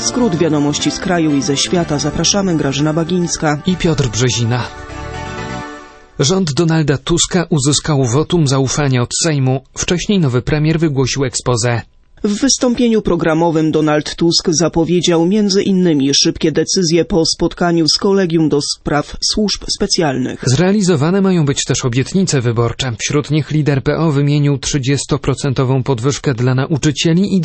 Skrót wiadomości z kraju i ze świata. Zapraszamy, Grażyna Bagińska i Piotr Brzezina. Rząd Donalda Tuska uzyskał wotum zaufania od Sejmu. Wcześniej nowy premier wygłosił exposé. W wystąpieniu programowym Donald Tusk zapowiedział między innymi szybkie decyzje po spotkaniu z Kolegium do Spraw Służb Specjalnych. Zrealizowane mają być też obietnice wyborcze. Wśród nich lider PO wymienił 30% podwyżkę dla nauczycieli i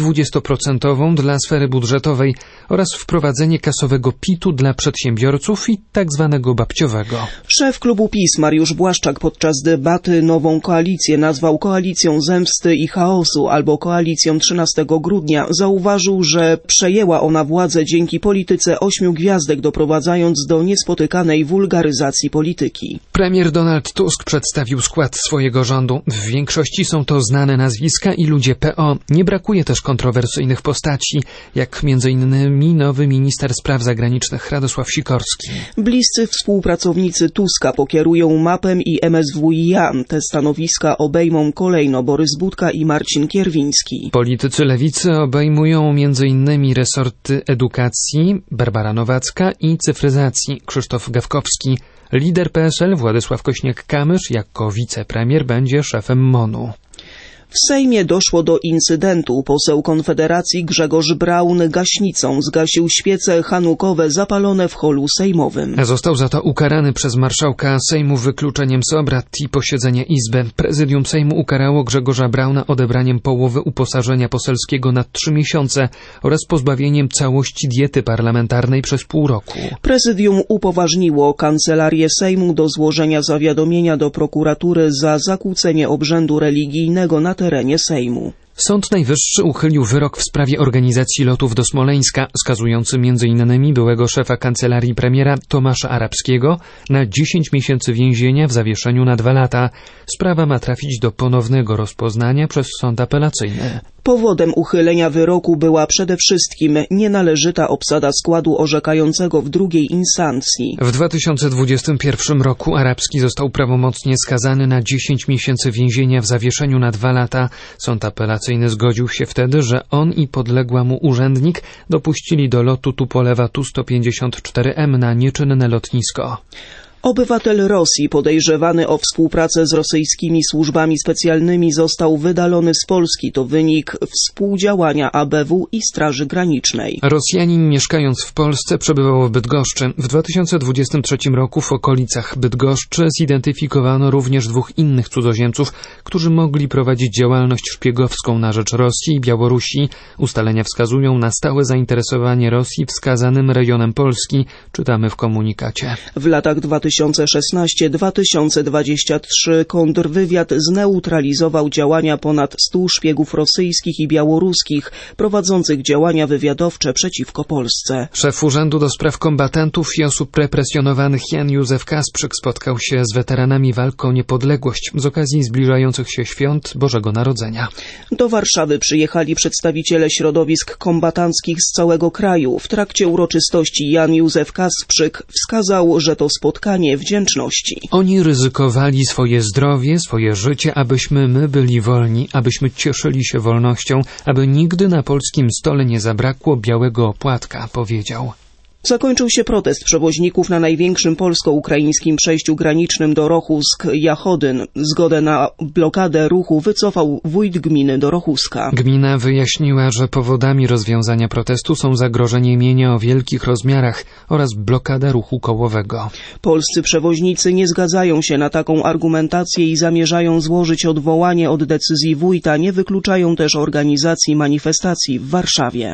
20% dla sfery budżetowej oraz wprowadzenie kasowego PIT-u dla przedsiębiorców i tak zwanego babciowego. Szef klubu PiS Mariusz Błaszczak podczas debaty nową koalicję nazwał koalicją zemsty i chaosu albo koalicją 13 grudnia. Zauważył, że przejęła ona władzę dzięki polityce 8 gwiazdek, doprowadzając do niespotykanej wulgaryzacji polityki. Premier Donald Tusk przedstawił skład swojego rządu. W większości są to znane nazwiska i ludzie PO. Nie brakuje też kontrowersyjnych postaci, jak m.in. nowy minister spraw zagranicznych Radosław Sikorski. Bliscy współpracownicy Tuska pokierują MAP-em i MSWiA. Te stanowiska obejmą kolejno Borys Budka i Marcin Kierwiński. Politycy lewicy obejmują m.in. resorty edukacji Barbara Nowacka i cyfryzacji Krzysztof Gawkowski. Lider PSL Władysław Kośniak-Kamysz jako wicepremier będzie szefem MON-u. W Sejmie doszło do incydentu. Poseł Konfederacji Grzegorz Braun gaśnicą zgasił świece hanukowe zapalone w holu sejmowym. Został za to ukarany przez marszałka Sejmu wykluczeniem z obrad i posiedzenia Izby. Prezydium Sejmu ukarało Grzegorza Brauna odebraniem połowy uposażenia poselskiego na 3 miesiące oraz pozbawieniem całości diety parlamentarnej przez pół roku. Prezydium upoważniło Kancelarię Sejmu do złożenia zawiadomienia do prokuratury za zakłócenie obrzędu religijnego na terenie Sejmu. Sąd Najwyższy uchylił wyrok w sprawie organizacji lotów do Smoleńska, skazujący m.in. byłego szefa kancelarii premiera Tomasza Arabskiego na 10 miesięcy więzienia w zawieszeniu na 2 lata. Sprawa ma trafić do ponownego rozpoznania przez sąd apelacyjny. Powodem uchylenia wyroku była przede wszystkim nienależyta obsada składu orzekającego w drugiej instancji. W 2021 roku Arabski został prawomocnie skazany na 10 miesięcy więzienia w zawieszeniu na 2 lata. Sąd apelacyjny zgodził się wtedy, że on i podległa mu urzędnik dopuścili do lotu Tupolewa Tu-154M na nieczynne lotnisko. Obywatel Rosji podejrzewany o współpracę z rosyjskimi służbami specjalnymi został wydalony z Polski. To wynik współdziałania ABW i Straży Granicznej. Rosjanin mieszkając w Polsce przebywał w Bydgoszczy. W 2023 roku w okolicach Bydgoszczy zidentyfikowano również 2 innych cudzoziemców, którzy mogli prowadzić działalność szpiegowską na rzecz Rosji i Białorusi. Ustalenia wskazują na stałe zainteresowanie Rosji wskazanym rejonem Polski, czytamy w komunikacie. W latach 2016-2023 kontrwywiad zneutralizował działania ponad 100 szpiegów rosyjskich i białoruskich prowadzących działania wywiadowcze przeciwko Polsce. Szef Urzędu do Spraw Kombatantów i Osób Represjonowanych Jan Józef Kasprzyk spotkał się z weteranami walk o niepodległość z okazji zbliżających się świąt Bożego Narodzenia. Do Warszawy przyjechali przedstawiciele środowisk kombatanckich z całego kraju. W trakcie uroczystości Jan Józef Kasprzyk wskazał, że to spotkanie wdzięczności. Oni ryzykowali swoje zdrowie, swoje życie, abyśmy my byli wolni, abyśmy cieszyli się wolnością, aby nigdy na polskim stole nie zabrakło białego opłatka, powiedział. Zakończył się protest przewoźników na największym polsko-ukraińskim przejściu granicznym Dorochusk-Jachodyn. Zgodę na blokadę ruchu wycofał wójt gminy Dorochuska. Gmina wyjaśniła, że powodami rozwiązania protestu są zagrożenie mienia o wielkich rozmiarach oraz blokada ruchu kołowego. Polscy przewoźnicy nie zgadzają się na taką argumentację i zamierzają złożyć odwołanie od decyzji wójta. Nie wykluczają też organizacji manifestacji w Warszawie.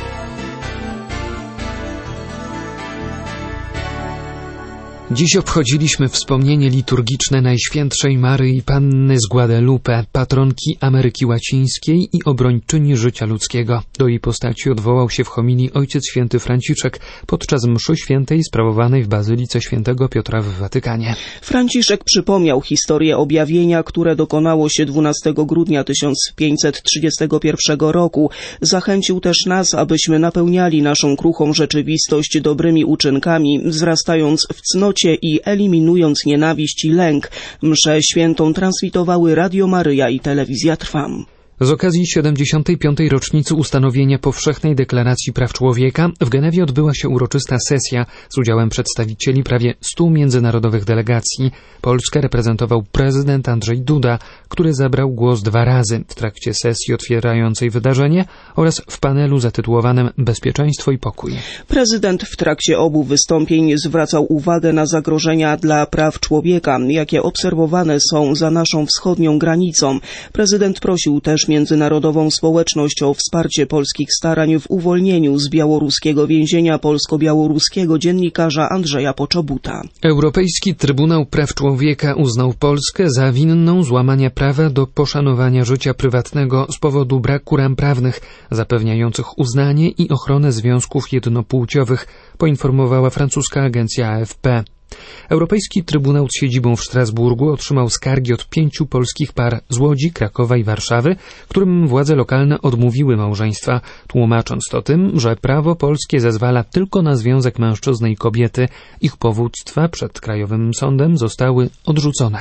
Dziś obchodziliśmy wspomnienie liturgiczne Najświętszej Maryi Panny z Guadalupe, patronki Ameryki Łacińskiej i obrończyni życia ludzkiego. Do jej postaci odwołał się w homilii Ojciec Święty Franciszek podczas mszy świętej sprawowanej w Bazylice Świętego Piotra w Watykanie. Franciszek przypomniał historię objawienia, które dokonało się 12 grudnia 1531 roku. Zachęcił też nas, abyśmy napełniali naszą kruchą rzeczywistość dobrymi uczynkami, wzrastając w cnocie i eliminując nienawiść i lęk. Mszę świętą transmitowały Radio Maryja i Telewizja Trwam. Z okazji 75. rocznicy ustanowienia Powszechnej Deklaracji Praw Człowieka w Genewie odbyła się uroczysta sesja z udziałem przedstawicieli prawie 100 międzynarodowych delegacji. Polskę reprezentował prezydent Andrzej Duda, który zabrał głos 2 razy w trakcie sesji otwierającej wydarzenie oraz w panelu zatytułowanym Bezpieczeństwo i pokój. Prezydent w trakcie obu wystąpień zwracał uwagę na zagrożenia dla praw człowieka, jakie obserwowane są za naszą wschodnią granicą. Prezydent prosił też międzynarodową społeczność o wsparcie polskich starań w uwolnieniu z białoruskiego więzienia polsko-białoruskiego dziennikarza Andrzeja Poczobuta. Europejski Trybunał Praw Człowieka uznał Polskę za winną złamania prawa do poszanowania życia prywatnego z powodu braku ram prawnych zapewniających uznanie i ochronę związków jednopłciowych, poinformowała francuska agencja AFP. Europejski Trybunał z siedzibą w Strasburgu otrzymał skargi od 5 polskich par z Łodzi, Krakowa i Warszawy, którym władze lokalne odmówiły małżeństwa, tłumacząc to tym, że prawo polskie zezwala tylko na związek mężczyzny i kobiety. Ich powództwa przed Krajowym Sądem zostały odrzucone.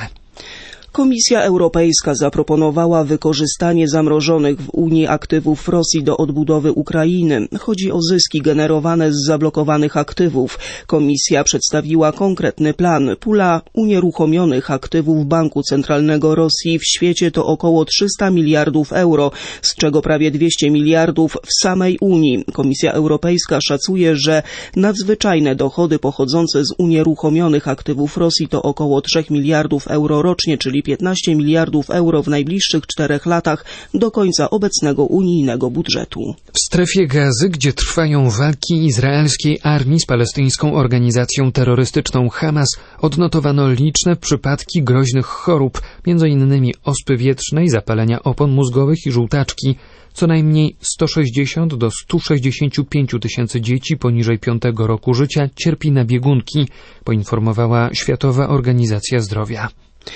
Komisja Europejska zaproponowała wykorzystanie zamrożonych w Unii aktywów Rosji do odbudowy Ukrainy. Chodzi o zyski generowane z zablokowanych aktywów. Komisja przedstawiła konkretny plan. Pula unieruchomionych aktywów Banku Centralnego Rosji w świecie to około 300 miliardów euro, z czego prawie 200 miliardów w samej Unii. Komisja Europejska szacuje, że nadzwyczajne dochody pochodzące z unieruchomionych aktywów Rosji to około 3 miliardów euro rocznie, czyli 15 miliardów euro w najbliższych 4 latach do końca obecnego unijnego budżetu. W strefie Gazy, gdzie trwają walki izraelskiej armii z palestyńską organizacją terrorystyczną Hamas, odnotowano liczne przypadki groźnych chorób, m.in. ospy wietrznej, zapalenia opon mózgowych i żółtaczki. Co najmniej 160 do 165 tysięcy dzieci poniżej 5 roku życia cierpi na biegunki, poinformowała Światowa Organizacja Zdrowia.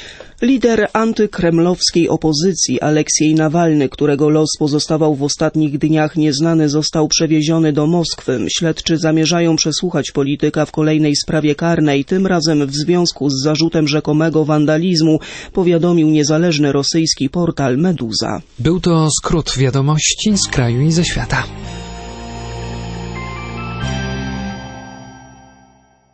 Lider antykremlowskiej opozycji Aleksiej Nawalny, którego los pozostawał w ostatnich dniach nieznany, został przewieziony do Moskwy. Śledczy zamierzają przesłuchać polityka w kolejnej sprawie karnej, tym razem w związku z zarzutem rzekomego wandalizmu, powiadomił niezależny rosyjski portal Meduza. Był to skrót wiadomości z kraju i ze świata.